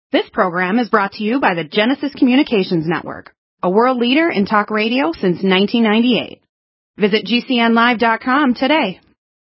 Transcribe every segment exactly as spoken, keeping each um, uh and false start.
This program is brought to you by the Genesis Communications Network, a world leader in talk radio since nineteen ninety-eight. Visit G C N live dot com today.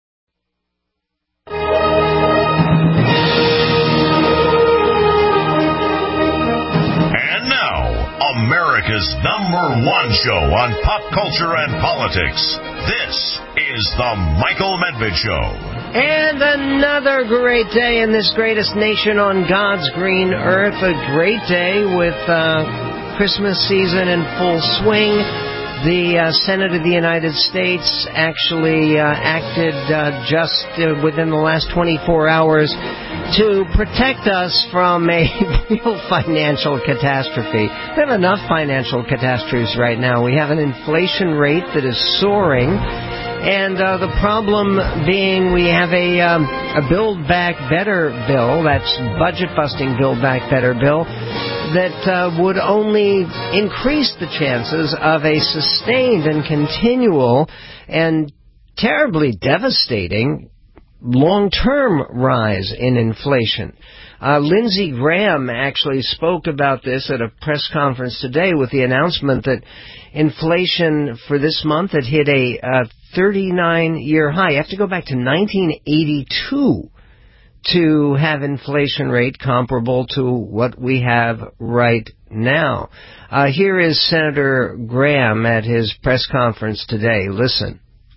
And now, America's number one show on pop culture and politics. This is The Michael Medved Show. And another great day in this greatest nation on God's green earth. A great day with uh, Christmas season in full swing. The uh, Senate of the United States actually uh, acted uh, just uh, within the last twenty-four hours to protect us from a real financial catastrophe. We have enough financial catastrophes right now. We have an inflation rate that is soaring. And uh, the problem being we have a, um, a Build Back Better bill, that's budget-busting Build Back Better bill, that uh, would only increase the chances of a sustained and continual and terribly devastating long-term rise in inflation. Uh, Lindsey Graham actually spoke about this at a press conference today with the announcement that inflation for this month had hit a uh, thirty-nine year high. You have to go back to nineteen eighty-two to have inflation rate comparable to what we have right now. Uh, here is Senator Graham at his press conference today. Listen.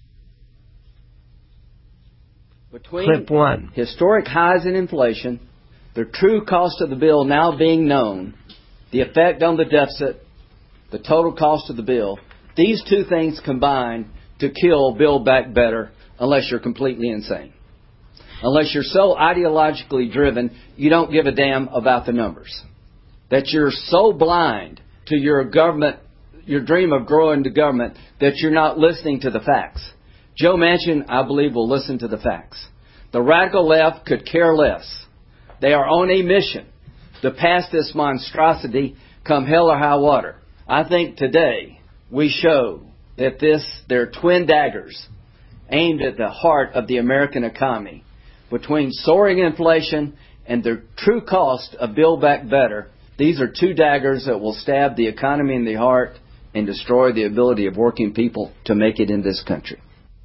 Between Clip one. Historic highs in inflation, the true cost of the bill now being known, the effect on the deficit, the total cost of the bill, these two things combine to kill Build Back Better unless you're completely insane. Unless you're so ideologically driven, you don't give a damn about the numbers. That you're so blind to your government, your dream of growing the government, that you're not listening to the facts. Joe Manchin, I believe, will listen to the facts. The radical left could care less. They are on a mission to pass this monstrosity come hell or high water. I think today we show that this, they're twin daggers aimed at the heart of the American economy. Between soaring inflation and the true cost of Build Back Better, these are two daggers that will stab the economy in the heart and destroy the ability of working people to make it in this country.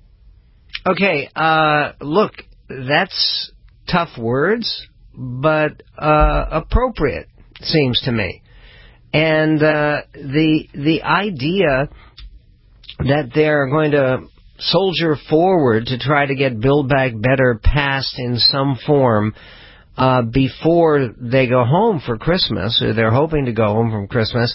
Okay, uh, look, that's tough words, but uh, appropriate, seems to me. And uh, the the idea that they're going to soldier forward to try to get Build Back Better passed in some form uh, before they go home for Christmas, or they're hoping to go home from Christmas.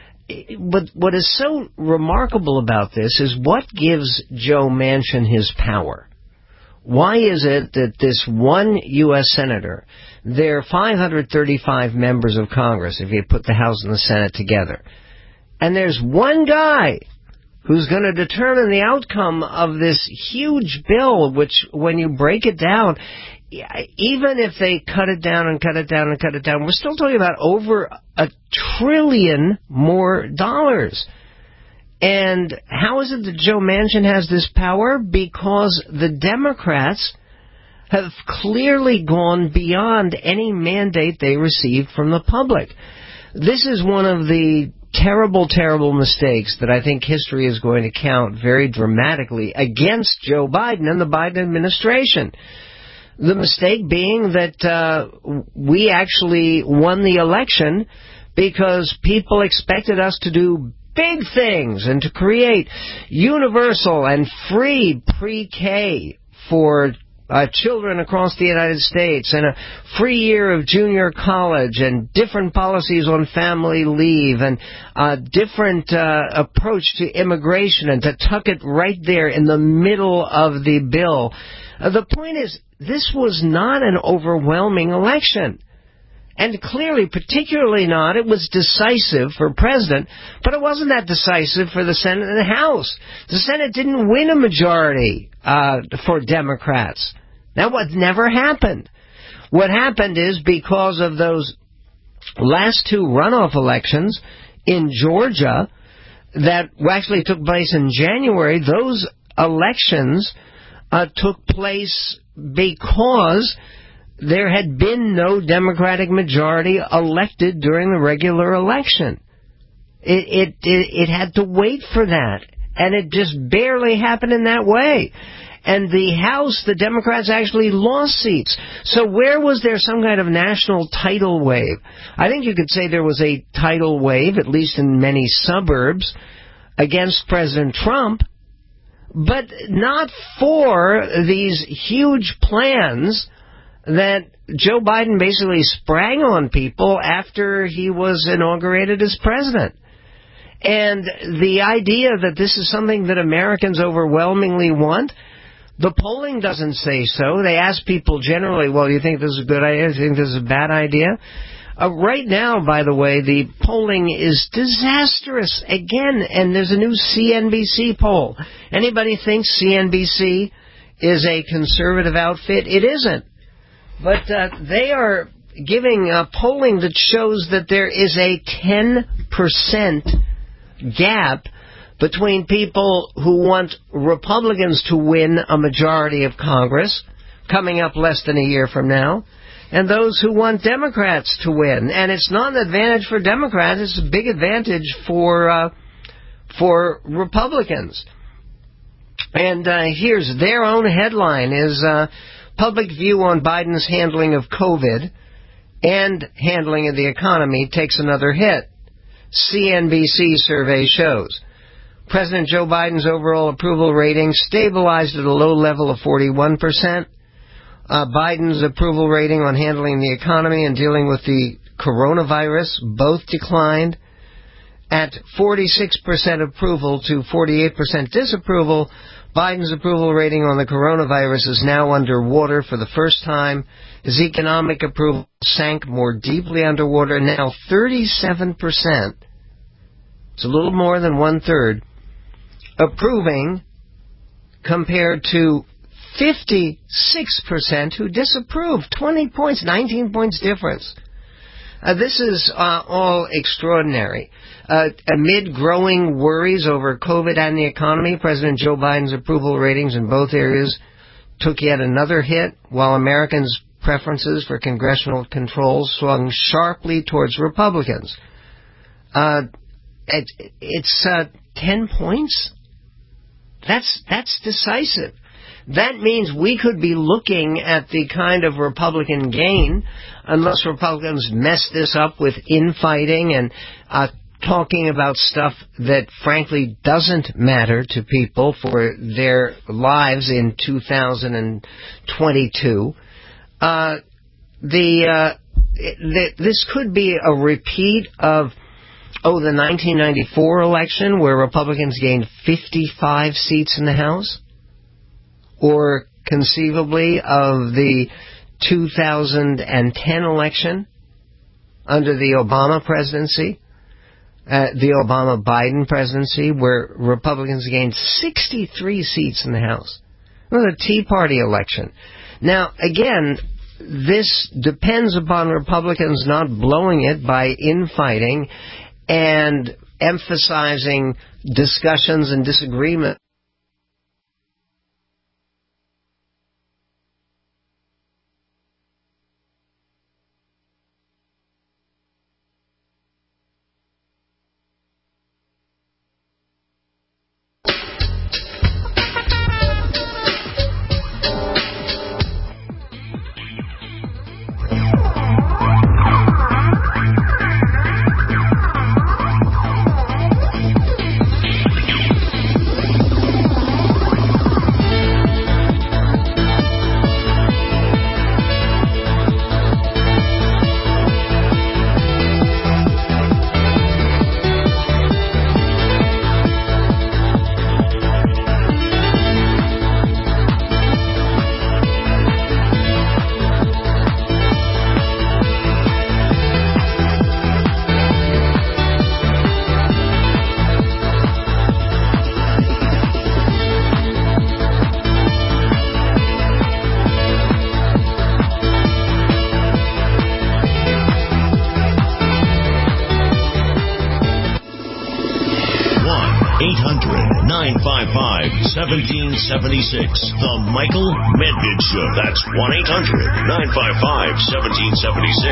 But what is so remarkable about this is what gives Joe Manchin his power. Why is it that this one U S Senator, there are five hundred thirty-five members of Congress, if you put the House and the Senate together, and there's one guy who's going to determine the outcome of this huge bill, which, when you break it down, even if they cut it down and cut it down and cut it down, we're still talking about over a trillion more dollars. And how is it that Joe Manchin has this power? Because the Democrats have clearly gone beyond any mandate they received from the public. This is one of the terrible, terrible mistakes that I think history is going to count very dramatically against Joe Biden and the Biden administration. The mistake being that uh, we actually won the election because people expected us to do big things and to create universal and free pre-K for uh, children across the United States, and a free year of junior college, and different policies on family leave, and a different uh, approach to immigration, and to tuck it right there in the middle of the bill. Uh, the point is, this was not an overwhelming election. And clearly, particularly not, it was decisive for president, but it wasn't that decisive for the Senate and the House. The Senate didn't win a majority uh, for Democrats. That would never happened. What happened is, because of those last two runoff elections in Georgia that actually took place in January, those elections uh, took place because there had been no Democratic majority elected during the regular election. It, it, it, it had to wait for that, and it just barely happened in that way. And the House, the Democrats actually lost seats. So where was there some kind of national tidal wave? I think you could say there was a tidal wave, at least in many suburbs, against President Trump, but not for these huge plans that Joe Biden basically sprang on people after he was inaugurated as president. And the idea that this is something that Americans overwhelmingly want, the polling doesn't say so. They ask people generally, well, do you think this is a good idea? Do you think this is a bad idea? Uh, right now, by the way, the polling is disastrous again, and there's a new C N B C poll. Anybody think C N B C is a conservative outfit? It isn't. But uh, they are giving uh, polling that shows that there is a ten percent gap between people who want Republicans to win a majority of Congress, coming up less than a year from now, and those who want Democrats to win. And it's not an advantage for Democrats, it's a big advantage for uh, for Republicans. And uh, here's their own headline is uh, Public View on Biden's Handling of COVID and Handling of the Economy Takes Another Hit. C N B C survey shows President Joe Biden's overall approval rating stabilized at a low level of forty-one percent. Uh, Biden's approval rating on handling the economy and dealing with the coronavirus both declined. At forty-six percent approval to forty-eight percent disapproval, Biden's approval rating on the coronavirus is now underwater for the first time. His economic approval sank more deeply underwater, now thirty-seven percent. It's a little more than one-third. Approving compared to fifty-six percent who disapproved. twenty points, nineteen points difference. Uh, this is uh, all extraordinary. Uh, amid growing worries over COVID and the economy, President Joe Biden's approval ratings in both areas took yet another hit, while Americans' preferences for congressional control swung sharply towards Republicans. Uh, it, it's uh, ten points? That's, that's decisive. That means we could be looking at the kind of Republican gain, unless Republicans mess this up with infighting and uh, talking about stuff that frankly doesn't matter to people for their lives in two thousand twenty-two. Uh, the, uh, the this could be a repeat of oh the nineteen ninety-four election where Republicans gained fifty-five seats in the House. Or conceivably of the two thousand ten election under the Obama presidency, uh, the Obama-Biden presidency, where Republicans gained sixty-three seats in the House. It was a Tea Party election. Now, again, this depends upon Republicans not blowing it by infighting and emphasizing discussions and disagreement. nine five five, one seven seven six. The Michael Medved Show. That's one eight hundred, nine five five, one seven seven six.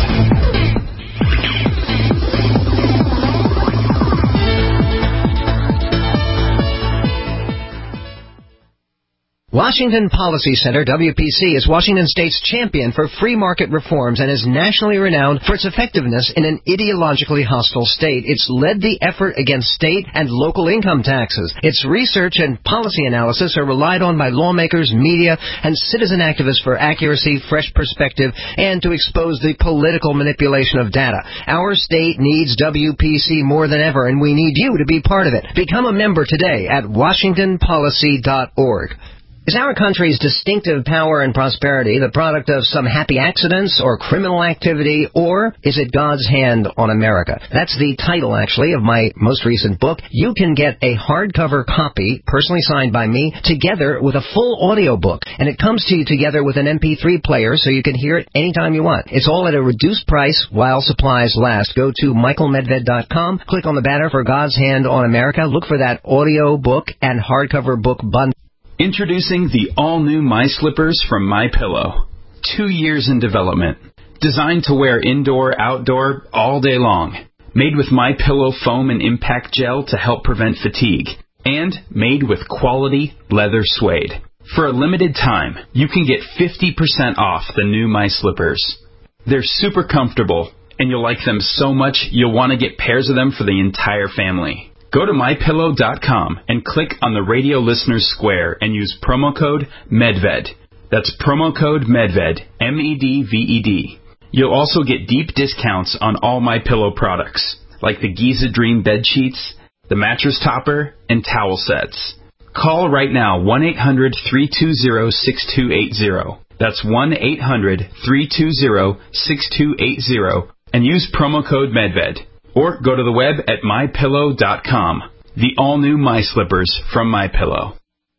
Washington Policy Center, W P C, is Washington State's champion for free market reforms and is nationally renowned for its effectiveness in an ideologically hostile state. It's led the effort against state and local income taxes. Its research and policy analysis are relied on by lawmakers, media, and citizen activists for accuracy, fresh perspective, and to expose the political manipulation of data. Our state needs W P C more than ever, and we need you to be part of it. Become a member today at washington policy dot org. Is our country's distinctive power and prosperity the product of some happy accidents or criminal activity, or is it God's hand on America? That's the title, actually, of my most recent book. You can get a hardcover copy, personally signed by me, together with a full audio book, and it comes to you together with an M P three player so you can hear it anytime you want. It's all at a reduced price while supplies last. Go to michael medved dot com, click on the banner for God's Hand on America, look for that audio book and hardcover book bundle. Introducing the all-new My Slippers from MyPillow. Two years in development. Designed to wear indoor, outdoor, all day long. Made with MyPillow foam and impact gel to help prevent fatigue. And made with quality leather suede. For a limited time, you can get fifty percent off the new My Slippers. They're super comfortable, and you'll like them so much you'll want to get pairs of them for the entire family. Go to my pillow dot com and click on the radio listeners square and use promo code MEDVED. That's promo code MEDVED, M E D V E D. You'll also get deep discounts on all MyPillow products, like the Giza Dream bed sheets, the mattress topper, and towel sets. Call right now, one eight hundred, three two zero, six two eight zero. That's one eight hundred, three two zero, six two eight zero, and use promo code MEDVED. Or go to the web at my pillow dot com. The all-new My Slippers from MyPillow.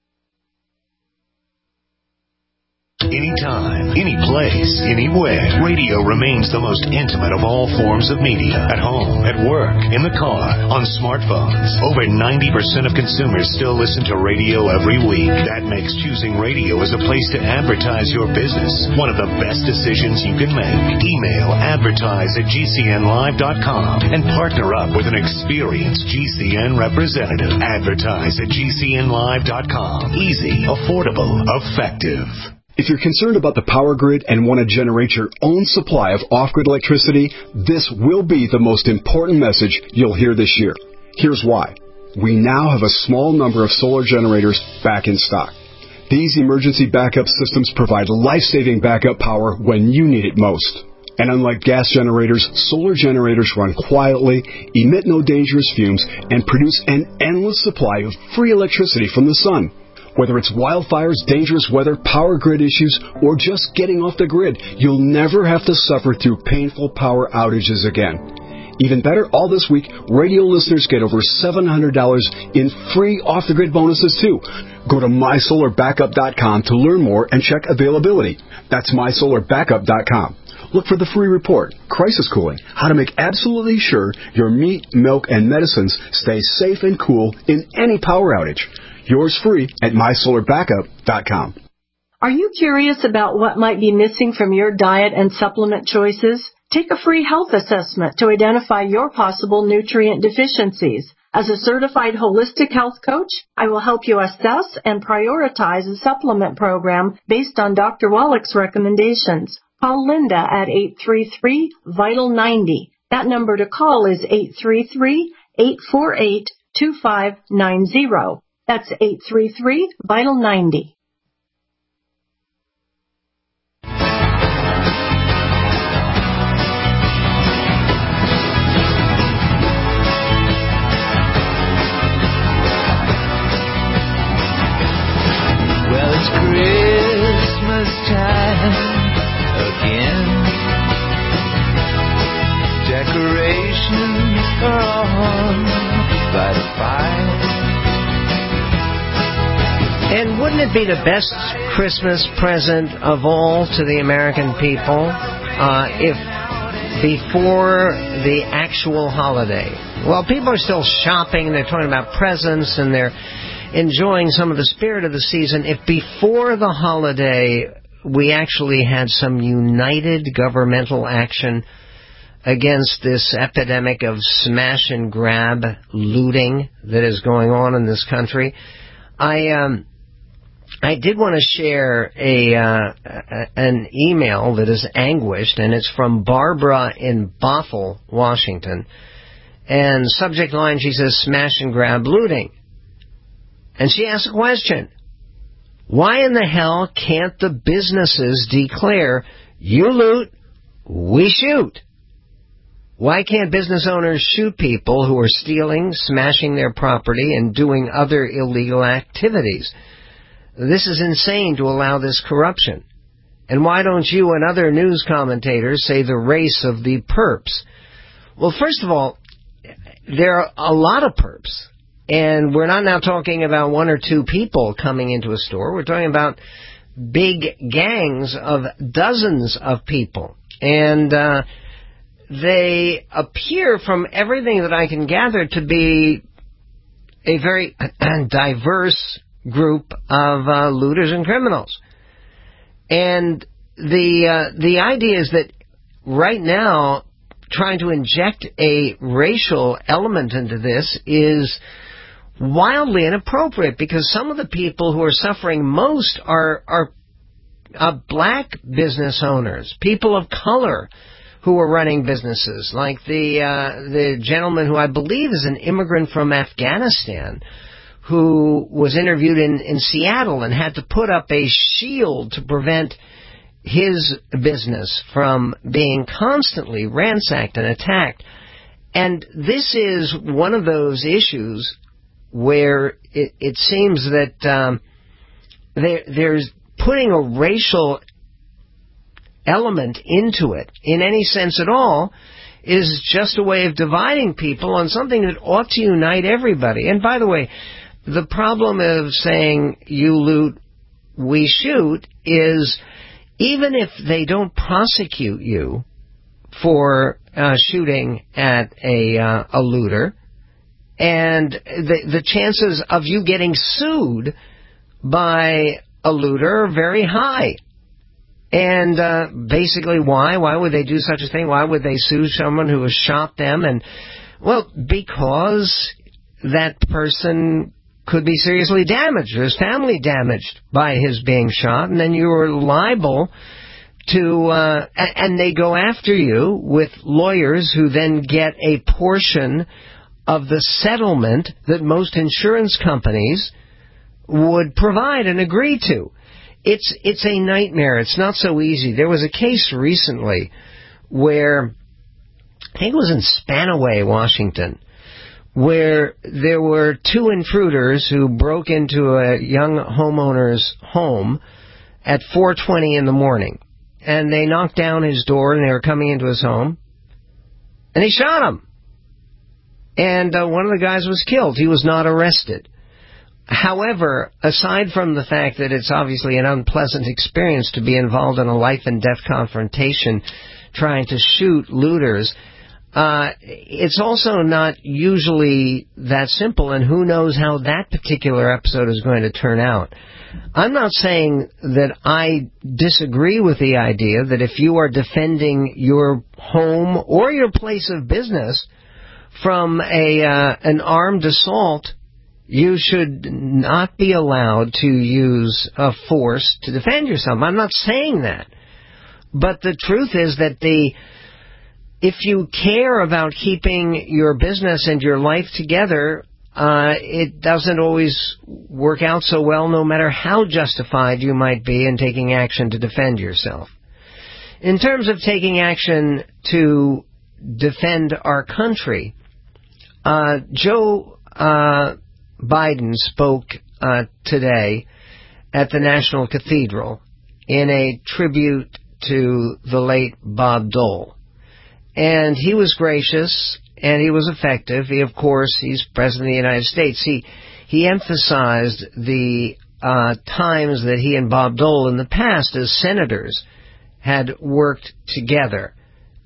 Anytime, any place, anywhere. Radio remains the most intimate of all forms of media. At home, at work, in the car, on smartphones. Over ninety percent of consumers still listen to radio every week. That makes choosing radio as a place to advertise your business one of the best decisions you can make. Email advertise at g c n live dot com and partner up with an experienced G C N representative. Advertise at g c n live dot com. Easy, affordable, effective. If you're concerned about the power grid and want to generate your own supply of off-grid electricity, this will be the most important message you'll hear this year. Here's why. We now have a small number of solar generators back in stock. These emergency backup systems provide life-saving backup power when you need it most. And unlike gas generators, solar generators run quietly, emit no dangerous fumes, and produce an endless supply of free electricity from the sun. Whether it's wildfires, dangerous weather, power grid issues, or just getting off the grid, you'll never have to suffer through painful power outages again. Even better, all this week, radio listeners get over seven hundred dollars in free off-the-grid bonuses, too. Go to my solar backup dot com to learn more and check availability. That's my solar backup dot com. Look for the free report, Crisis Cooling, how to make absolutely sure your meat, milk, and medicines stay safe and cool in any power outage. Yours free at my solar backup dot com. Are you curious about what might be missing from your diet and supplement choices? Take a free health assessment to identify your possible nutrient deficiencies. As a certified holistic health coach, I will help you assess and prioritize a supplement program based on Doctor Wallach's recommendations. Call Linda at eight three three, vital ninety. That number to call is eight three three, eight four eight, two five nine zero. That's eight three three, vital ninety. Well, it's Christmas time again. Decorations are on by the fire. And wouldn't it be the best Christmas present of all to the American people uh, if before the actual holiday. Well, people are still shopping, they're talking about presents, and they're enjoying some of the spirit of the season. If before the holiday we actually had some united governmental action against this epidemic of smash and grab looting that is going on in this country, I um, I did want to share a uh, an email that is anguished, and it's from Barbara in Bothell, Washington. And subject line, she says, smash and grab looting. And she asks a question. Why in the hell can't the businesses declare, you loot, we shoot? Why can't business owners shoot people who are stealing, smashing their property, and doing other illegal activities? This is insane to allow this corruption. And why don't you and other news commentators say the race of the perps? Well, first of all, there are a lot of perps. And we're not now talking about one or two people coming into a store. We're talking about big gangs of dozens of people. And uh, they appear, from everything that I can gather, to be a very diverse group of uh, looters and criminals. And the uh, the idea is that right now, trying to inject a racial element into this is wildly inappropriate, because some of the people who are suffering most are are uh, black business owners, people of color who are running businesses, like the uh, the gentleman who I believe is an immigrant from Afghanistan, who was interviewed in, in Seattle and had to put up a shield to prevent his business from being constantly ransacked and attacked. And this is one of those issues where it, it seems that um, there, there's putting a racial element into it, in any sense at all, is just a way of dividing people on something that ought to unite everybody. And by the way, the problem of saying you loot, we shoot, is even if they don't prosecute you for uh, shooting at a, uh, a looter, and the, the chances of you getting sued by a looter are very high. And uh, basically, why? Why would they do such a thing? Why would they sue someone who has shot them? And, well, because that person could be seriously damaged, or his family damaged by his being shot, and then you are liable to, uh, and they go after you with lawyers who then get a portion of the settlement that most insurance companies would provide and agree to. It's it's a nightmare. It's not so easy. There was a case recently where, I think it was in Spanaway, Washington, where there were two intruders who broke into a young homeowner's home at four twenty in the morning. And they knocked down his door, and they were coming into his home, and he shot him. And uh, one of the guys was killed. He was not arrested. However, aside from the fact that it's obviously an unpleasant experience to be involved in a life-and-death confrontation trying to shoot looters, uh, it's also not usually that simple, and who knows how that particular episode is going to turn out. I'm not saying that I disagree with the idea that if you are defending your home or your place of business from a uh, an armed assault, you should not be allowed to use uh, force to defend yourself. I'm not saying that. But the truth is that the if you care about keeping your business and your life together, uh, it doesn't always work out so well, no matter how justified you might be in taking action to defend yourself. In terms of taking action to defend our country, uh, Joe uh, Biden spoke uh, today at the National Cathedral in a tribute to the late Bob Dole. And he was gracious, and he was effective. He, of course, he's President of the United States. He he emphasized the uh, times that he and Bob Dole in the past as senators had worked together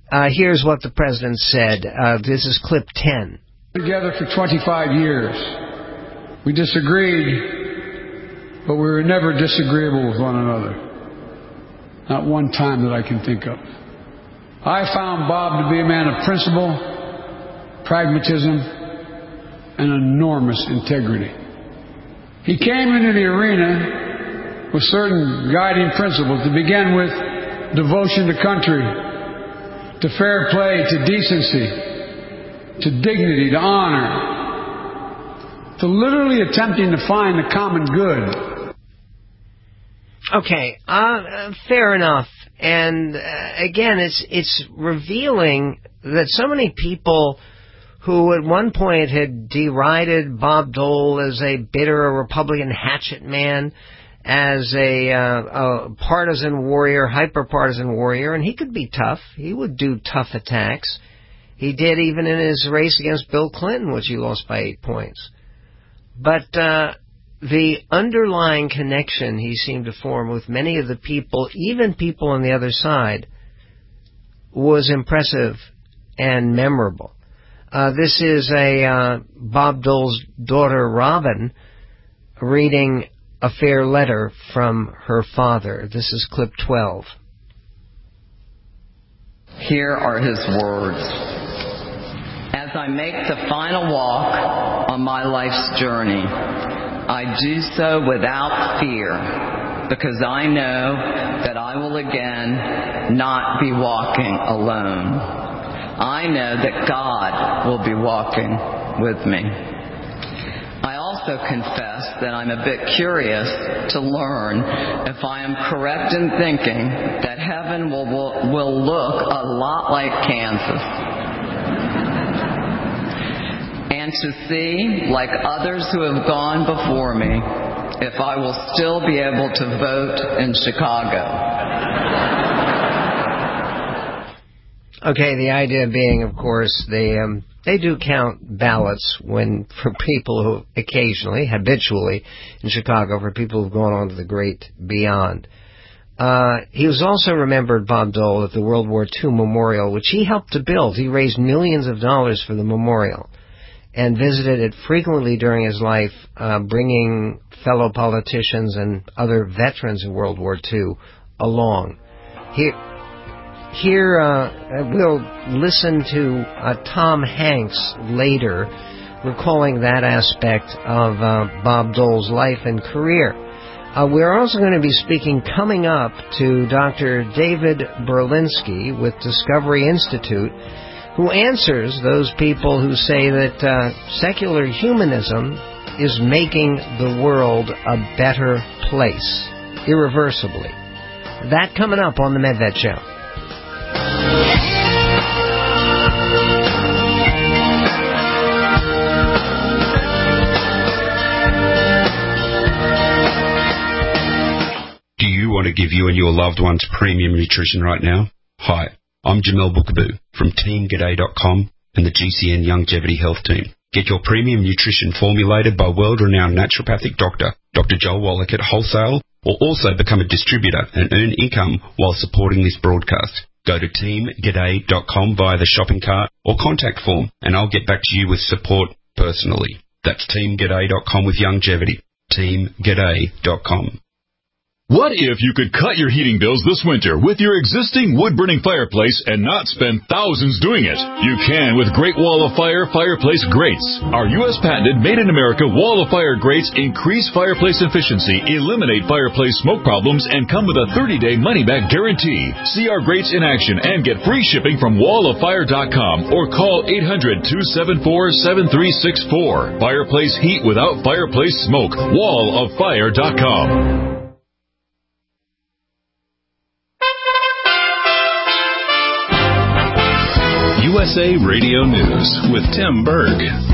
Uh, here's what the president said. Uh, this is clip ten. Together for twenty-five years. We disagreed, but we were never disagreeable with one another. Not one time that I can think of. I found Bob to be a man of principle, pragmatism, and enormous integrity. He came into the arena with certain guiding principles, to begin with devotion to country, to fair play, to decency, to dignity, to honor, to literally attempting to find the common good. Okay, uh, fair enough. And uh, again, it's it's revealing that so many people who at one point had derided Bob Dole as a bitter Republican hatchet man, as a, uh, a partisan warrior, hyper-partisan warrior, and he could be tough. He would do tough attacks. He did even in his race against Bill Clinton, which he lost by eight points. But uh, the underlying connection he seemed to form with many of the people, even people on the other side, was impressive and memorable. Uh, this is a uh, Bob Dole's daughter, Robin, reading a fair letter from her father. This is clip twelve. Here are his words. As I make the final walk on my life's journey, I do so without fear, because I know that I will again not be walking alone. I know that God will be walking with me. I also confess that I'm a bit curious to learn if I am correct in thinking that heaven will, will, will look a lot like Kansas. And to see, like others who have gone before me, if I will still be able to vote in Chicago. Okay, the idea being, of course, they um, they do count ballots when for people who occasionally, habitually, in Chicago, for people who've gone on to the great beyond. Uh, he was also remembered, Bob Dole, at the World War Two Memorial, which he helped to build. He raised millions of dollars for the memorial and visited it frequently during his life, uh, bringing fellow politicians and other veterans of World War Two along. Here, here uh, we'll listen to uh, Tom Hanks later, recalling that aspect of uh, Bob Dole's life and career. Uh, we're also going to be speaking coming up to Doctor David Berlinski with Discovery Institute, who answers those people who say that uh, secular humanism is making the world a better place, irreversibly. That coming up on the MedVet Show. Do you want to give you and your loved ones premium nutrition right now? Hi, I'm Jamel Bookaboo from Team G'day dot com and the G C N Longevity Health Team. Get your premium nutrition formulated by world-renowned naturopathic doctor, Doctor Joel Wallach at wholesale, or also become a distributor and earn income while supporting this broadcast. Go to Team G'day dot com via the shopping cart or contact form, and I'll get back to you with support personally. That's Team G'day dot com with Longevity. Team G'day dot com. What if you could cut your heating bills this winter with your existing wood-burning fireplace and not spend thousands doing it? You can with Great Wall of Fire Fireplace Grates. Our U S patented made-in-America Wall of Fire grates increase fireplace efficiency, eliminate fireplace smoke problems, and come with a thirty-day money-back guarantee. See our grates in action and get free shipping from wall of fire dot com or call eight hundred, two seven four, seven three six four. Fireplace heat without fireplace smoke. wall of fire dot com. U S A Radio News with Tim Berg.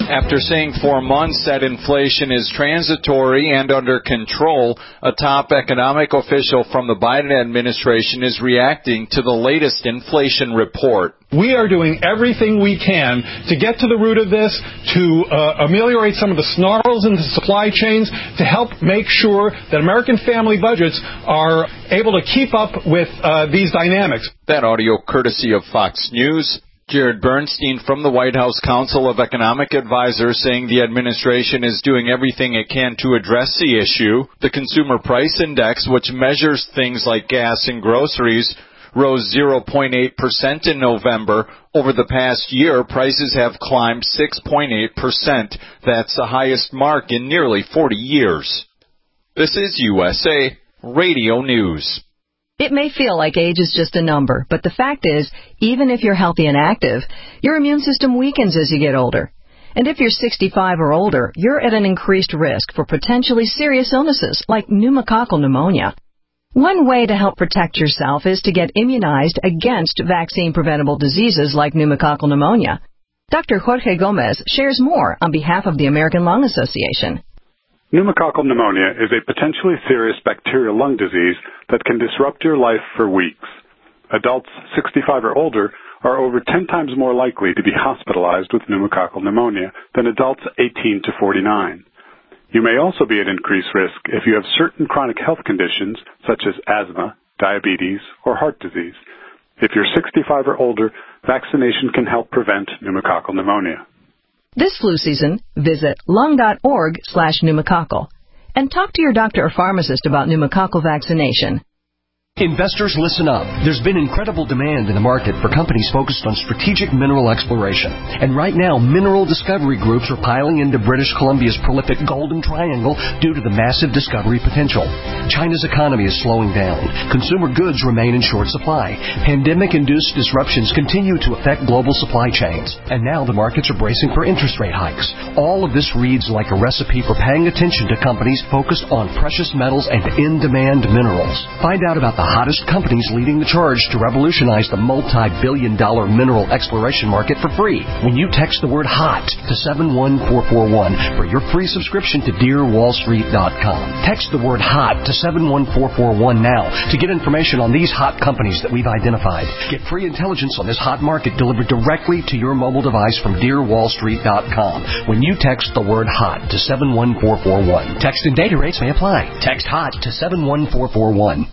After saying for months that inflation is transitory and under control, a top economic official from the Biden administration is reacting to the latest inflation report. We are doing everything we can to get to the root of this, to uh, ameliorate some of the snarls in the supply chains, to help make sure that American family budgets are able to keep up with uh, these dynamics. That audio courtesy of Fox News. Jared Bernstein from the White House Council of Economic Advisors saying the administration is doing everything it can to address the issue. The Consumer Price Index, which measures things like gas and groceries, rose zero point eight percent in November. Over the past year, prices have climbed six point eight percent. That's the highest mark in nearly forty years. This is U S A Radio News. It may feel like age is just a number, but the fact is, even if you're healthy and active, your immune system weakens as you get older. And if you're sixty-five or older, you're at an increased risk for potentially serious illnesses like pneumococcal pneumonia. One way to help protect yourself is to get immunized against vaccine-preventable diseases like pneumococcal pneumonia. Doctor Jorge Gomez shares more on behalf of the American Lung Association. Pneumococcal pneumonia is a potentially serious bacterial lung disease that can disrupt your life for weeks. Adults sixty-five or older are over ten times more likely to be hospitalized with pneumococcal pneumonia than adults eighteen to forty-nine. You may also be at increased risk if you have certain chronic health conditions such as asthma, diabetes, or heart disease. If you're sixty-five or older, vaccination can help prevent pneumococcal pneumonia. This flu season, visit lung.org slash pneumococcal and talk to your doctor or pharmacist about pneumococcal vaccination. Investors, listen up. There's been incredible demand in the market for companies focused on strategic mineral exploration. And right now, mineral discovery groups are piling into British Columbia's prolific Golden Triangle due to the massive discovery potential. China's economy is slowing down. Consumer goods remain in short supply. Pandemic-induced disruptions continue to affect global supply chains. And now the markets are bracing for interest rate hikes. All of this reads like a recipe for paying attention to companies focused on precious metals and in-demand minerals. Find out about the hottest companies leading the charge to revolutionize the multi-billion dollar mineral exploration market for free when you text the word HOT to seven one four four one for your free subscription to dear wall street dot com. Text the word HOT to seven one four four one now to get information on these hot companies that we've identified. Get free intelligence on this hot market delivered directly to your mobile device from dear wall street dot com when you text the word HOT to seven one four four one. Text and data rates may apply. Text HOT to seven one four four one.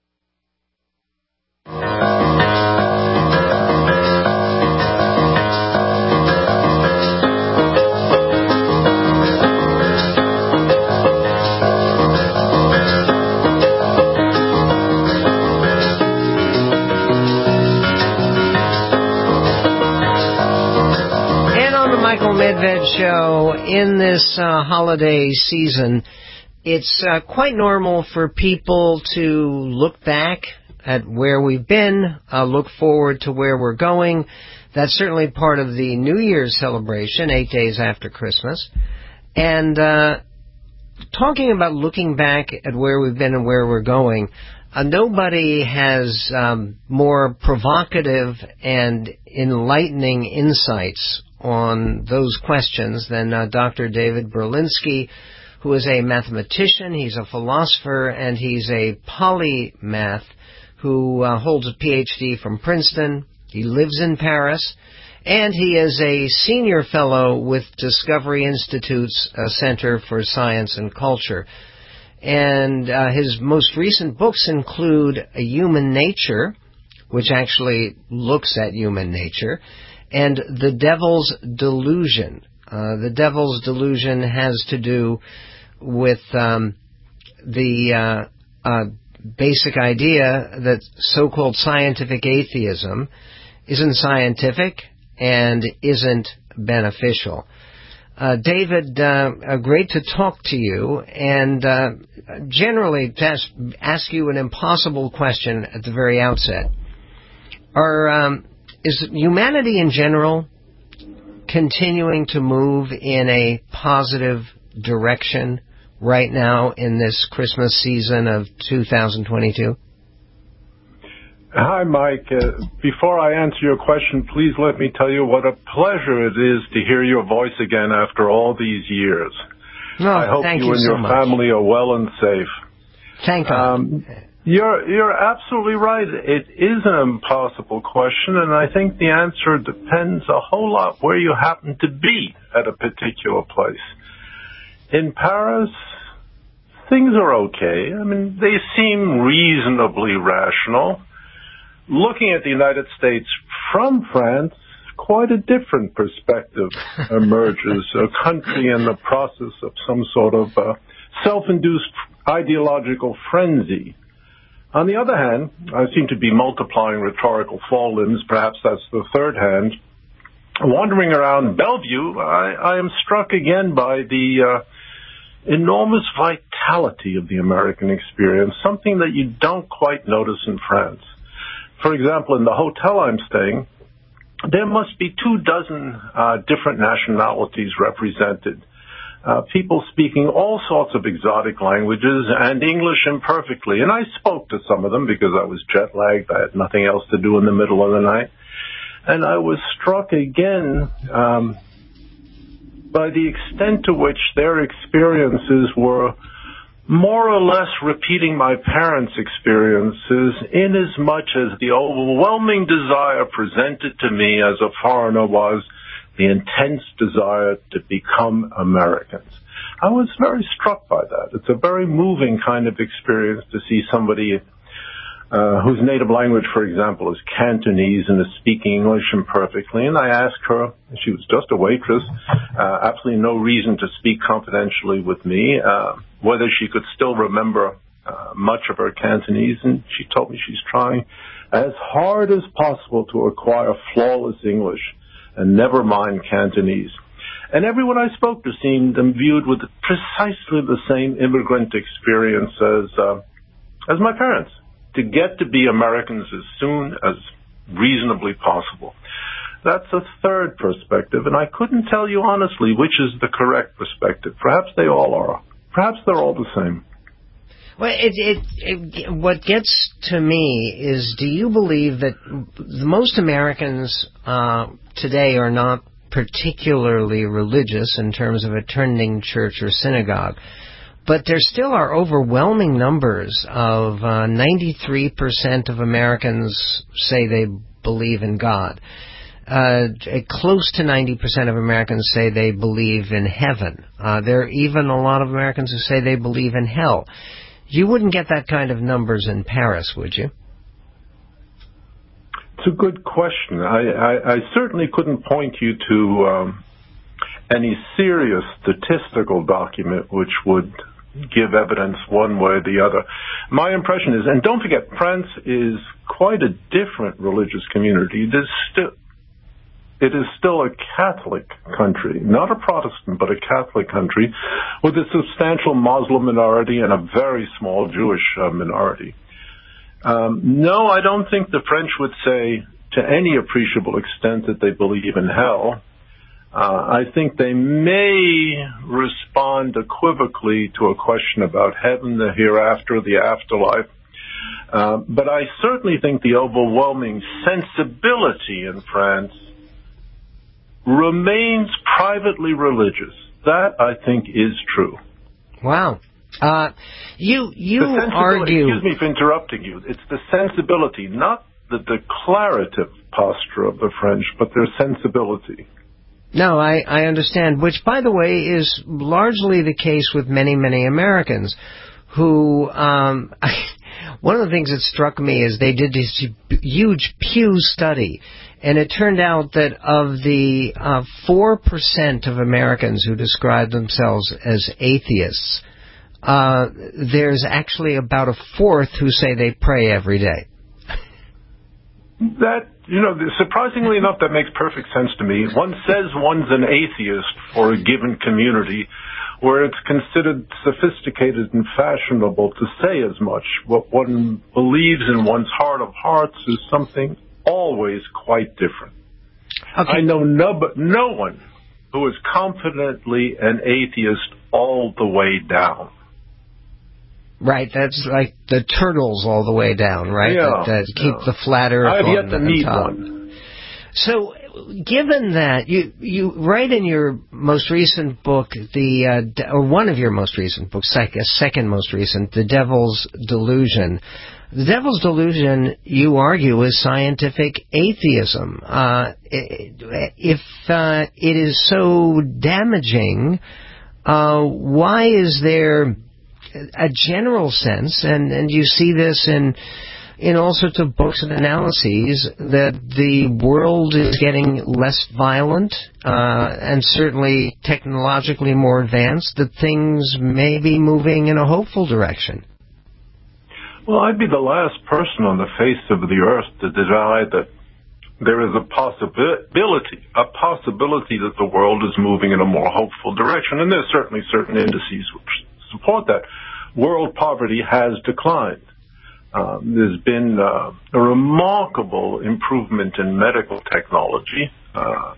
Michael Medved Show. In this uh, holiday season, it's uh, quite normal for people to look back at where we've been, uh, look forward to where we're going. That's certainly part of the New Year's celebration, eight days after Christmas. And uh, talking about looking back at where we've been and where we're going, uh, nobody has um, more provocative and enlightening insights on those questions than uh, Doctor David Berlinski, who is a mathematician, he's a philosopher, and he's a polymath who uh, holds a P H D from Princeton. He lives in Paris, and he is a senior fellow with Discovery Institute's uh, Center for Science and Culture. And uh, his most recent books include A Human Nature, which actually looks at human nature, and The Devil's Delusion. Uh, the Devil's Delusion has to do with um, the uh, uh, basic idea that so-called scientific atheism isn't scientific and isn't beneficial. Uh, David, uh, uh, great to talk to you, and uh, generally to ask, ask you an impossible question at the very outset. Are... Um, Is humanity in general continuing to move in a positive direction right now in this Christmas season of two thousand twenty-two? Hi, Mike. Uh, before I answer your question, please let me tell you what a pleasure it is to hear your voice again after all these years. No, I hope thank you, you and so your much. family are well and safe. Thank God. Um, you're, you're absolutely right. It is an impossible question, and I think the answer depends a whole lot where you happen to be at a particular place. In Paris, things are okay. I mean, they seem reasonably rational. Looking at the United States from France, quite a different perspective emerges. A country in the process of some sort of uh, self-induced ideological frenzy. On the other hand, I seem to be multiplying rhetorical fall limbs. Perhaps that's the third hand. Wandering around Bellevue, I, I am struck again by the uh, enormous vitality of the American experience, something that you don't quite notice in France. For example, in the hotel I'm staying, there must be two dozen uh, different nationalities represented. Uh, people speaking all sorts of exotic languages and English imperfectly. And I spoke to some of them because I was jet lagged. I had nothing else to do in the middle of the night. And I was struck again um, by the extent to which their experiences were more or less repeating my parents' experiences, in as much as the overwhelming desire presented to me as a foreigner was the intense desire to become Americans. I was very struck by that. It's a very moving kind of experience to see somebody uh, whose native language, for example, is Cantonese and is speaking English imperfectly. And I asked her, she was just a waitress, uh, absolutely no reason to speak confidentially with me, uh, whether she could still remember uh, much of her Cantonese. And she told me she's trying as hard as possible to acquire flawless English and never mind Cantonese. And everyone I spoke to seemed imbued with precisely the same immigrant experience as uh, as my parents, to get to be Americans as soon as reasonably possible. That's a third perspective, and I couldn't tell you honestly which is the correct perspective. Perhaps they all are. Perhaps they're all the same. Well, it, it, it, what gets to me is, do you believe that most Americans uh, today are not particularly religious in terms of attending church or synagogue, but there still are overwhelming numbers of uh, ninety-three percent of Americans say they believe in God. Uh, close to ninety percent of Americans say they believe in heaven. Uh, there are even a lot of Americans who say they believe in hell. You wouldn't get that kind of numbers in Paris, would you? It's a good question. I, I, I certainly couldn't point you to um, any serious statistical document which would give evidence one way or the other. My impression is, and don't forget, France is quite a different religious community. It is still, it is still a Catholic country, not a Protestant, but a Catholic country, with a substantial Muslim minority and a very small Jewish uh, minority. Um, no, I don't think the French would say to any appreciable extent that they believe in hell. Uh, I think they may respond equivocally to a question about heaven, the hereafter, the afterlife. Uh, but I certainly think the overwhelming sensibility in France remains privately religious. That, I think, is true. Wow. Uh, you you argue... Excuse me for interrupting you. It's the sensibility, not the declarative posture of the French, but their sensibility. No, I, I understand, which, by the way, is largely the case with many, many Americans who, um, one of the things that struck me is they did this huge Pew study, and it turned out that of the uh, four percent of Americans who describe themselves as atheists, uh, there's actually about a fourth who say they pray every day. That, you know, surprisingly enough, that makes perfect sense to me. One says one's an atheist for a given community where it's considered sophisticated and fashionable to say as much. What one believes in one's heart of hearts is something always quite different. Okay. I know no, but no one who is confidently an atheist all the way down. Right, that's like the turtles all the way down, right? Yeah. That, that keep yeah. the flat earth I've on, yet to on meet top. one. So, given that, you you write in your most recent book, the uh, de- or one of your most recent books, sec- second most recent, The Devil's Delusion. The Devil's Delusion, you argue, is scientific atheism. Uh, if uh, it is so damaging, uh, why is there a general sense, and, and you see this in in all sorts of books and analyses, that the world is getting less violent uh, and certainly technologically more advanced, that things may be moving in a hopeful direction? Well, I'd be the last person on the face of the earth to deny that there is a possibility, a possibility that the world is moving in a more hopeful direction, and there's certainly certain indices which support that. World poverty has declined. Um, there's been uh, a remarkable improvement in medical technology, uh,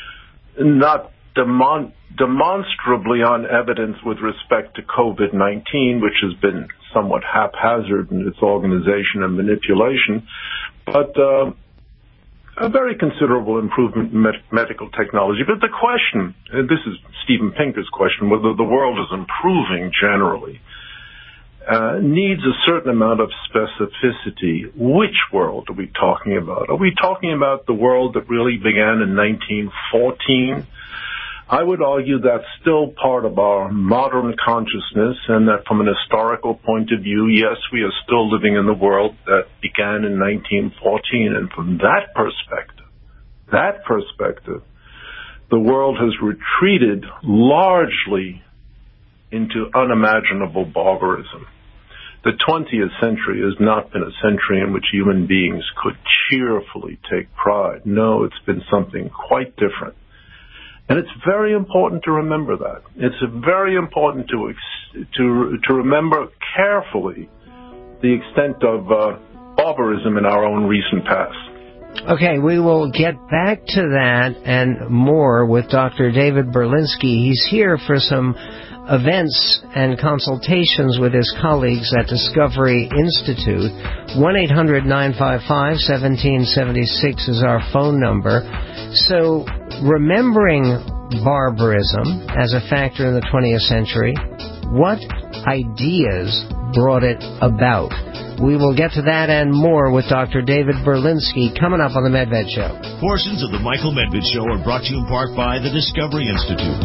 not demon- demonstrably on evidence with respect to COVID nineteen, which has been somewhat haphazard in its organization and manipulation, but uh, a very considerable improvement in med- medical technology. But the question, and this is Steven Pinker's question, whether the world is improving generally, Uh, needs a certain amount of specificity. Which world are we talking about? Are we talking about the world that really began in nineteen fourteen? I would argue that's still part of our modern consciousness, and that from an historical point of view, yes, we are still living in the world that began in nineteen fourteen. And from that perspective, that perspective, the world has retreated largely into unimaginable barbarism. The twentieth century has not been a century in which human beings could cheerfully take pride. No, it's been something quite different. And it's very important to remember that. It's very important to to to remember carefully the extent of uh, barbarism in our own recent past. Okay, we will get back to that and more with Doctor David Berlinski. He's here for some events and consultations with his colleagues at Discovery Institute. one eight hundred nine five five one seven seven six is our phone number. So, remembering barbarism as a factor in the twentieth century, what ideas brought it about? We will get to that and more with Doctor David Berlinski coming up on the Medved Show. Portions of the Michael Medved Show are brought to you in part by the Discovery Institute.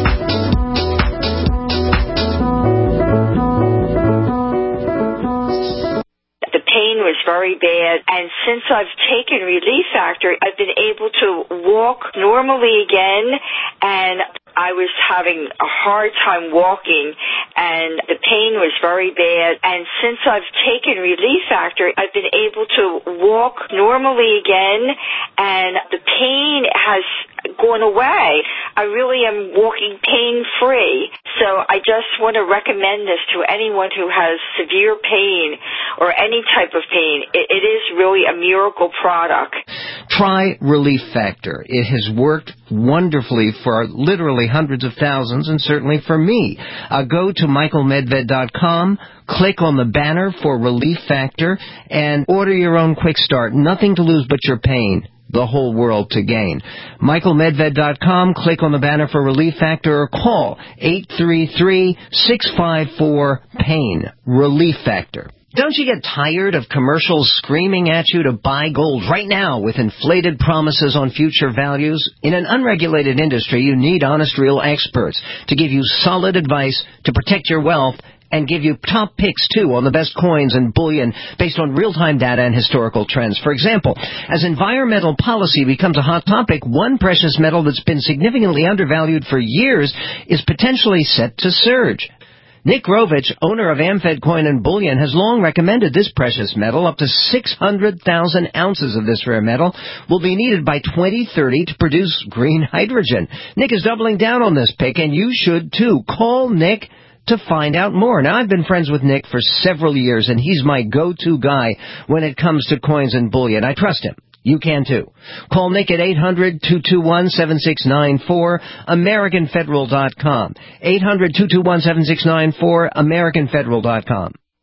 The pain was very bad, and since I've taken Relief Factor, I've been able to walk normally again, and I was having a hard time walking, and the pain was very bad. And since I've taken Relief Factor, I've been able to walk normally again, and the pain has gone away. I really am walking pain-free. So I just want to recommend this to anyone who has severe pain or any type of pain. It, it is really a miracle product. Try Relief Factor. It has worked wonderfully for literally hundreds of thousands, and certainly for me. Uh, go to michael medved dot com, click on the banner for Relief Factor, and order your own quick start. Nothing to lose but your pain. The whole world to gain. michael medved dot com, click on the banner for Relief Factor, or call eight three three, six five four, PAIN. Relief Factor. Don't you get tired of commercials screaming at you to buy gold right now with inflated promises on future values? In an unregulated industry, you need honest, real experts to give you solid advice to protect your wealth and give you top picks, too, on the best coins and bullion based on real-time data and historical trends. For example, as environmental policy becomes a hot topic, one precious metal that's been significantly undervalued for years is potentially set to surge. Nick Rovich, owner of Amfed Coin and Bullion, has long recommended this precious metal. Up to six hundred thousand ounces of this rare metal will be needed by twenty thirty to produce green hydrogen. Nick is doubling down on this pick, and you should, too. Call Nick to find out more. Now, I've been friends with Nick for several years, and he's my go-to guy when it comes to coins and bullion. I trust him. You can, too. Call Nick at eight hundred, two two one, seven six nine four, american federal dot com. eight hundred, two two one, seven six nine four, american federal dot com.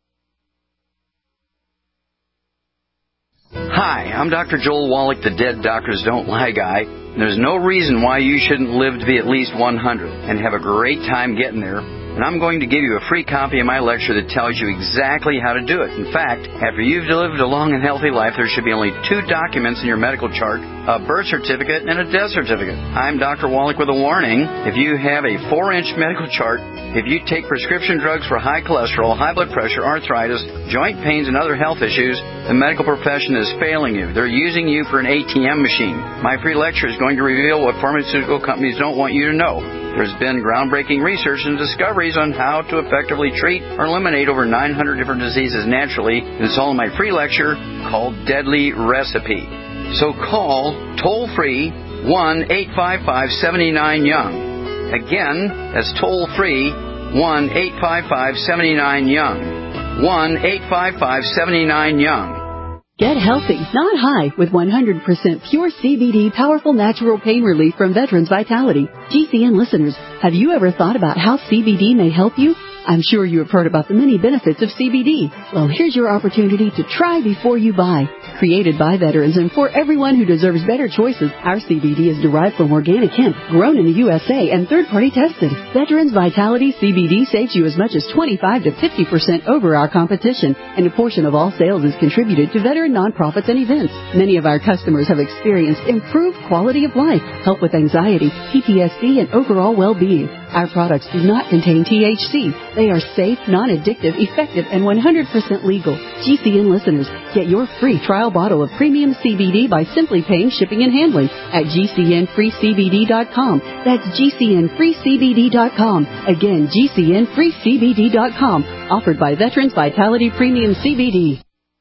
Hi, I'm Doctor Joel Wallach, the Dead Doctors Don't Lie guy. There's no reason why you shouldn't live to be at least one hundred and have a great time getting there. And I'm going to give you a free copy of my lecture that tells you exactly how to do it. In fact, after you've lived a long and healthy life, there should be only two documents in your medical chart, a birth certificate and a death certificate. I'm Doctor Wallach with a warning. If you have a four-inch medical chart, if you take prescription drugs for high cholesterol, high blood pressure, arthritis, joint pains, and other health issues, the medical profession is failing you. They're using you for an A T M machine. My free lecture is going to reveal what pharmaceutical companies don't want you to know. There's been groundbreaking research and discoveries on how to effectively treat or eliminate over nine hundred different diseases naturally, and it's all in my free lecture called Deadly Recipe. So call toll-free one eight five five seven nine young. Again, that's toll-free one eight five five seven nine young. one eight five five seven nine young. Get healthy, not high, with one hundred percent pure C B D powerful natural pain relief from Veterans Vitality. G C N listeners, have you ever thought about how C B D may help you? I'm sure you have heard about the many benefits of C B D. Well, here's your opportunity to try before you buy. Created by veterans and for everyone who deserves better choices, our C B D is derived from organic hemp, grown in the U S A, and third-party tested. Veterans Vitality C B D saves you as much as twenty-five to fifty percent over our competition, and a portion of all sales is contributed to veteran nonprofits and events. Many of our customers have experienced improved quality of life, help with anxiety, P T S D, and overall well-being. Our products do not contain T H C. They are safe, non-addictive, effective, and one hundred percent legal. G C N listeners, get your free trial bottle of premium C B D by simply paying shipping and handling at G C N free C B D dot com. That's G C N free C B D dot com. Again, G C N free C B D dot com. Offered by Veterans Vitality Premium C B D.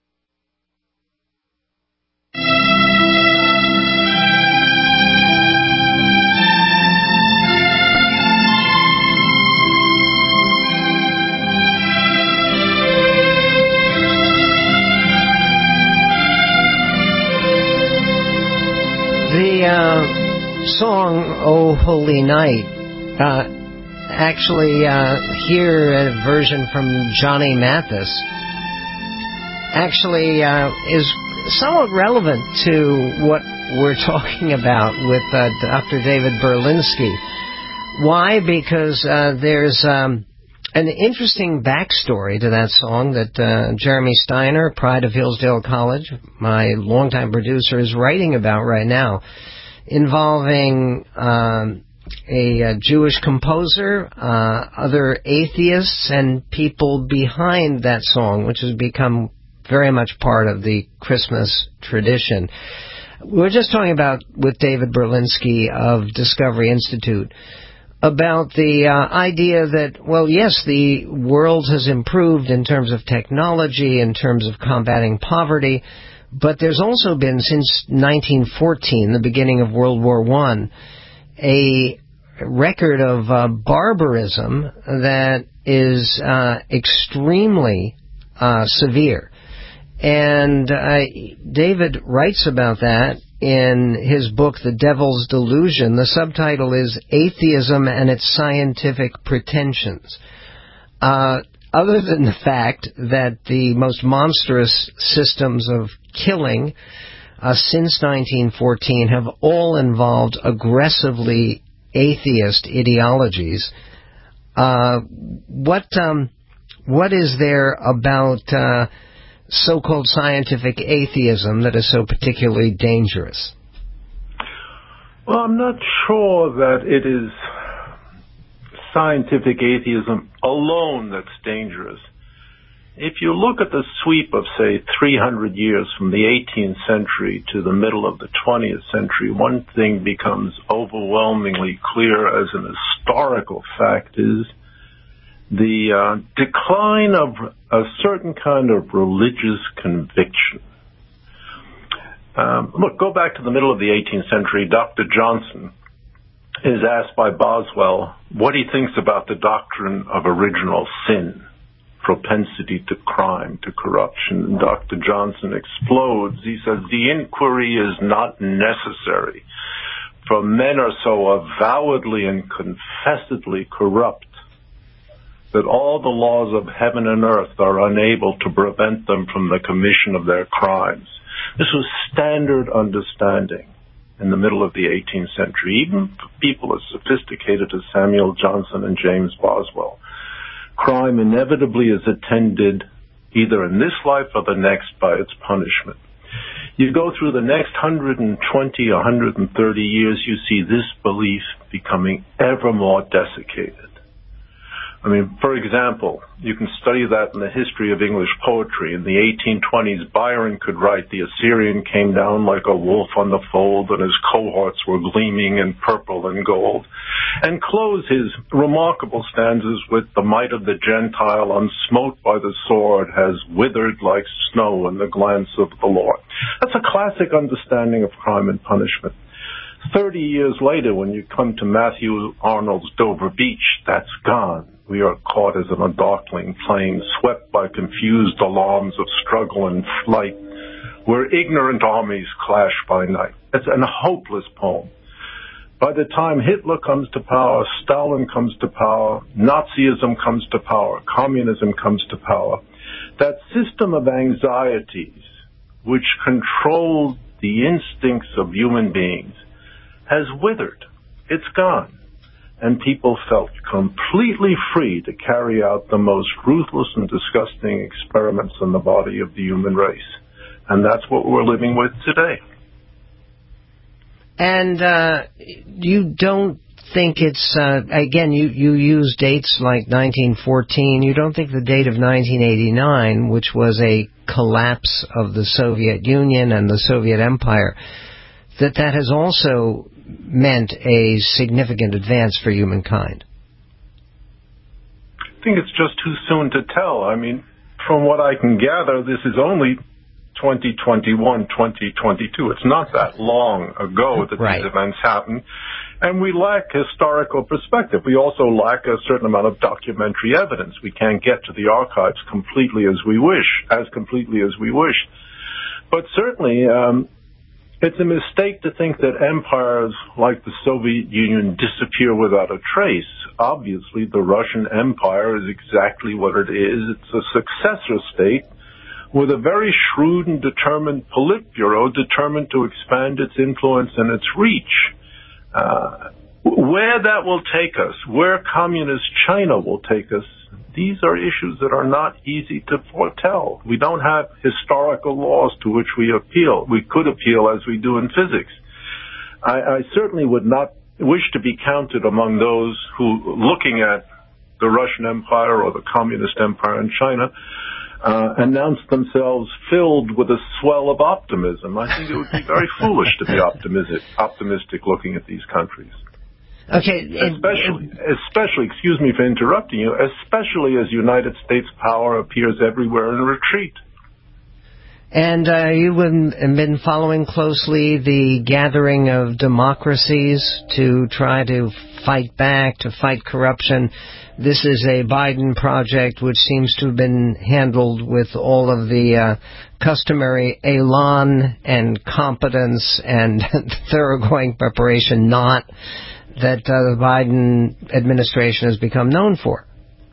The uh, song "Oh Holy Night," uh, actually uh, here a version from Johnny Mathis, actually uh, is somewhat relevant to what we're talking about with uh, Doctor David Berlinski. Why? Because uh, there's um, an interesting backstory to that song that uh, Jeremy Steiner, Pride of Hillsdale College, my longtime producer, is writing about right now, involving um, a, a Jewish composer, uh, other atheists, and people behind that song, which has become very much part of the Christmas tradition. We were just talking about with David Berlinski of Discovery Institute about the uh, idea that, well, yes, the world has improved in terms of technology, in terms of combating poverty, but there's also been, since nineteen fourteen, the beginning of World War One, a record of uh, barbarism that is uh, extremely uh, severe. And uh, David writes about that in his book, The Devil's Delusion. The subtitle is Atheism and Its Scientific Pretensions. Uh, other than the fact that the most monstrous systems of killing uh, since nineteen fourteen have all involved aggressively atheist ideologies, uh, what um, what is there about uh, so-called scientific atheism that is so particularly dangerous? Well, I'm not sure that it is scientific atheism alone that's dangerous. If you look at the sweep of, say, three hundred years from the eighteenth century to the middle of the twentieth century, one thing becomes overwhelmingly clear as an historical fact is the uh, decline of a certain kind of religious conviction. Um, look, go back to the middle of the eighteenth century. Doctor Johnson is asked by Boswell what he thinks about the doctrine of original sin, propensity to crime, to corruption. And Doctor Johnson explodes. He says, the inquiry is not necessary, for men are so avowedly and confessedly corrupt that all the laws of heaven and earth are unable to prevent them from the commission of their crimes. This was standard understanding in the middle of the eighteenth century, even for people as sophisticated as Samuel Johnson and James Boswell. Crime inevitably is attended either in this life or the next by its punishment. You go through the next one hundred twenty, one hundred thirty years, you see this belief becoming ever more desiccated. I mean, for example, you can study that in the history of English poetry. In the eighteen twenties, Byron could write, "The Assyrian came down like a wolf on the fold, and his cohorts were gleaming in purple and gold," and close his remarkable stanzas with, "The might of the Gentile, unsmote by the sword, has withered like snow in the glance of the Lord." That's a classic understanding of crime and punishment. Thirty years later, when you come to Matthew Arnold's Dover Beach, that's gone. We are caught as in a darkling plain, swept by confused alarms of struggle and flight, where ignorant armies clash by night. It's a hopeless poem. By the time Hitler comes to power, Stalin comes to power, Nazism comes to power, communism comes to power, that system of anxieties which controlled the instincts of human beings has withered. It's gone. And people felt completely free to carry out the most ruthless and disgusting experiments on the body of the human race. And that's what we're living with today. And uh, you don't think it's, uh, again, you, you use dates like nineteen fourteen. You don't think the date of nineteen eighty-nine, which was a collapse of the Soviet Union and the Soviet Empire, that that has also meant a significant advance for humankind? I think it's just too soon to tell. I mean, from what I can gather, this is only twenty twenty-one, twenty twenty-two. It's not that long ago that right. these events happened. And we lack historical perspective. We also lack a certain amount of documentary evidence. We can't get to the archives completely as we wish, as completely as we wish. But certainly, um, it's a mistake to think that empires like the Soviet Union disappear without a trace. Obviously, the Russian Empire is exactly what it is. It's a successor state with a very shrewd and determined Politburo determined to expand its influence and its reach. Uh, where that will take us, where communist China will take us, these are issues that are not easy to foretell. We don't have historical laws to which we appeal. We could appeal as we do in physics. I, I certainly would not wish to be counted among those who, looking at the Russian Empire or the Communist Empire in China, uh, announce themselves filled with a swell of optimism. I think it would be very foolish to be optimistic, optimistic looking at these countries. Okay, especially, especially, excuse me for interrupting you, especially as United States power appears everywhere in retreat. And uh, you've been following closely the gathering of democracies to try to fight back, to fight corruption. This is a Biden project which seems to have been handled with all of the uh, customary elan and competence and thoroughgoing preparation, not that uh, the Biden administration has become known for.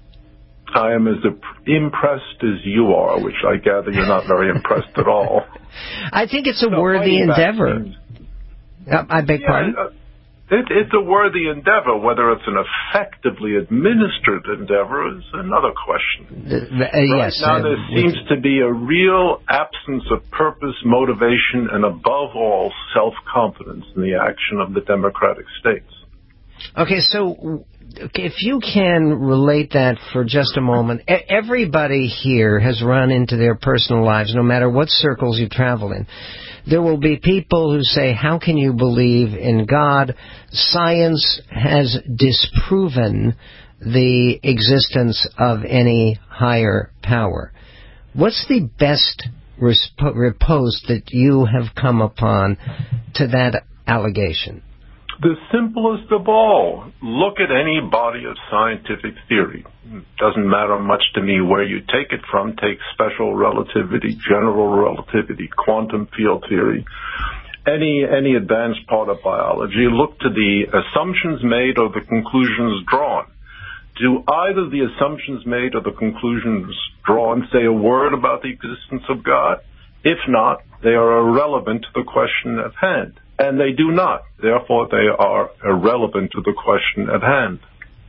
I am as impressed as you are, which I gather you're not very impressed at all. I think it's a no, worthy endeavor. Uh, I beg yeah, pardon? Uh, it, it's a worthy endeavor. Whether it's an effectively administered endeavor is another question. Uh, uh, right yes. now uh, there seems to be a real absence of purpose, motivation, and above all, self-confidence in the action of the democratic states. Okay, so if you can relate that for just a moment, everybody here has run into their personal lives, no matter what circles you travel in. There will be people who say, how can you believe in God? Science has disproven the existence of any higher power. What's the best riposte that you have come upon to that allegation? The simplest of all, look at any body of scientific theory. It doesn't matter much to me where you take it from. Take special relativity, general relativity, quantum field theory, any any advanced part of biology. Look to the assumptions made or the conclusions drawn. Do either the assumptions made or the conclusions drawn say a word about the existence of God? If not, they are irrelevant to the question at hand. And they do not. Therefore, they are irrelevant to the question at hand.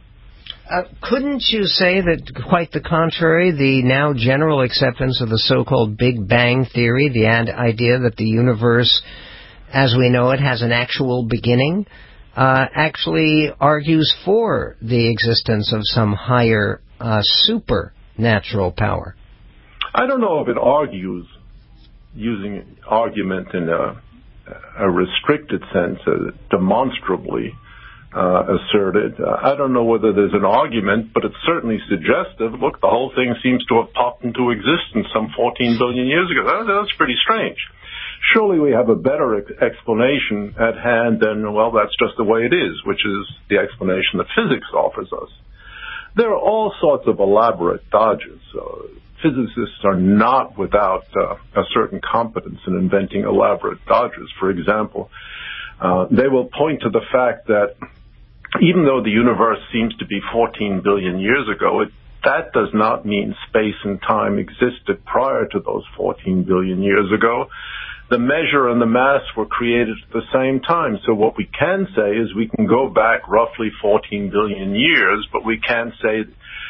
Uh, couldn't you say that quite the contrary, the now general acceptance of the so-called Big Bang Theory, the idea that the universe, as we know it, has an actual beginning, uh, actually argues for the existence of some higher uh, supernatural power? I don't know if it argues, using argument in a, a restricted sense, uh, demonstrably uh, asserted. Uh, I don't know whether there's an argument, but it's certainly suggestive. Look, the whole thing seems to have popped into existence some fourteen billion years ago. That, that's pretty strange. Surely we have a better ex- explanation at hand than, well, that's just the way it is, which is the explanation that physics offers us. There are all sorts of elaborate dodges. Uh, physicists are not without uh, a certain competence in inventing elaborate dodges. For example, uh, they will point to the fact that even though the universe seems to be fourteen billion years ago, it, that does not mean space and time existed prior to those fourteen billion years ago. The measure and the mass were created at the same time. So what we can say is we can go back roughly fourteen billion years, but we can't say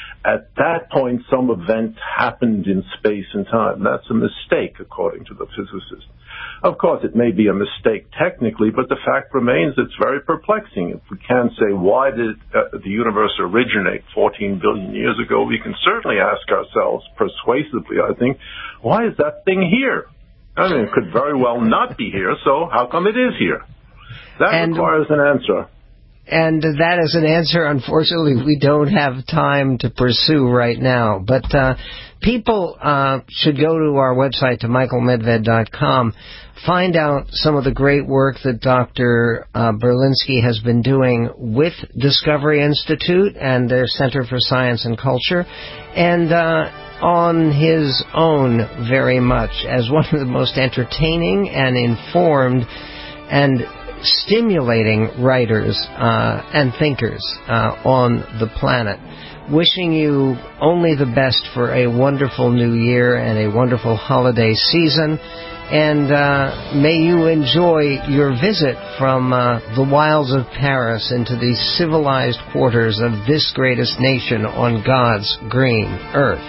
at that point some event happened in space and time. That's a mistake, according to the physicists. Of course, it may be a mistake technically, but the fact remains it's very perplexing. If we can't say why did uh, the universe originate fourteen billion years ago, we can certainly ask ourselves persuasively, I think, why is that thing here? I mean, it could very well not be here, so how come it is here? That and, requires an answer. And that is an answer, unfortunately, we don't have time to pursue right now. But uh, people uh, should go to our website, to michael medved dot com, find out some of the great work that Doctor Uh, Berlinski has been doing with Discovery Institute and their Center for Science and Culture, and uh, on his own very much as one of the most entertaining and informed and stimulating writers uh, and thinkers uh, on the planet. Wishing you only the best for a wonderful new year and a wonderful holiday season. And uh, may you enjoy your visit from uh, the wilds of Paris into the civilized quarters of this greatest nation on God's green earth.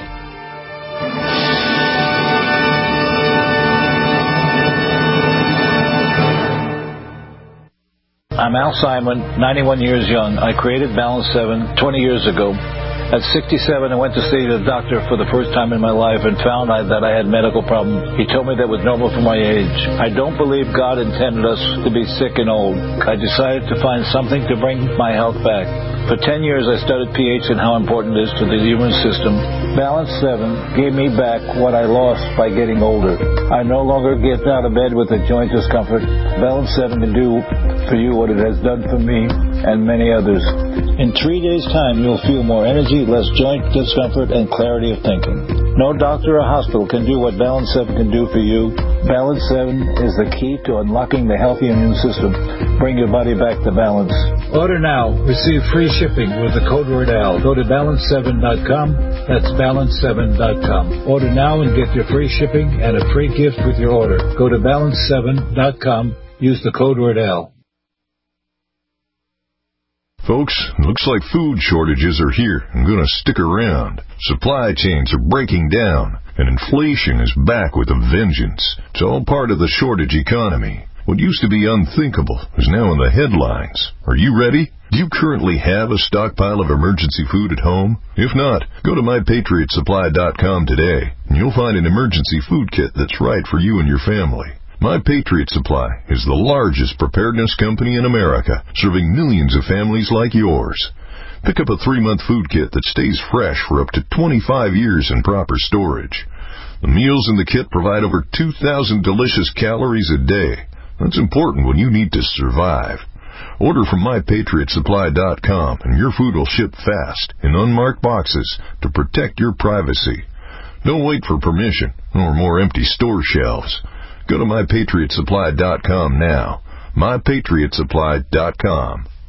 I'm Al Simon, ninety-one years young. I created Balance seven twenty years ago. At sixty-seven, I went to see the doctor for the first time in my life and found I, that I had medical problems. He told me that was normal for my age. I don't believe God intended us to be sick and old. I decided to find something to bring my health back. For ten years, I studied pH and how important it is to the human system. Balance seven gave me back what I lost by getting older. I no longer get out of bed with a joint discomfort. Balance seven can do for you what it has done for me and many others. In three days' time, you'll feel more energy, less joint discomfort, and clarity of thinking. No doctor or hospital can do what Balance seven can do for you. Balance seven is the key to unlocking the healthy immune system. Bring your body back to balance. Order now. Receive free shipping with the code word A L. Go to balance seven dot com. That's balance seven dot com. Order now and get your free shipping and a free gift with your order. Go to balance seven dot com. Use the code word A L. Folks, looks like food shortages are here and going to stick around. Supply chains are breaking down, and inflation is back with a vengeance. It's all part of the shortage economy. What used to be unthinkable is now in the headlines. Are you ready? Do you currently have a stockpile of emergency food at home? If not, go to my patriot supply dot com today, and you'll find an emergency food kit that's right for you and your family. My Patriot Supply is the largest preparedness company in America, serving millions of families like yours. Pick up a three-month food kit that stays fresh for up to twenty-five years in proper storage. The meals in the kit provide over two thousand delicious calories a day. That's important when you need to survive. Order from my patriot supply dot com and your food will ship fast in unmarked boxes to protect your privacy. Don't wait for permission or more empty store shelves. Go to my patriot supply dot com now. my patriot supply dot com.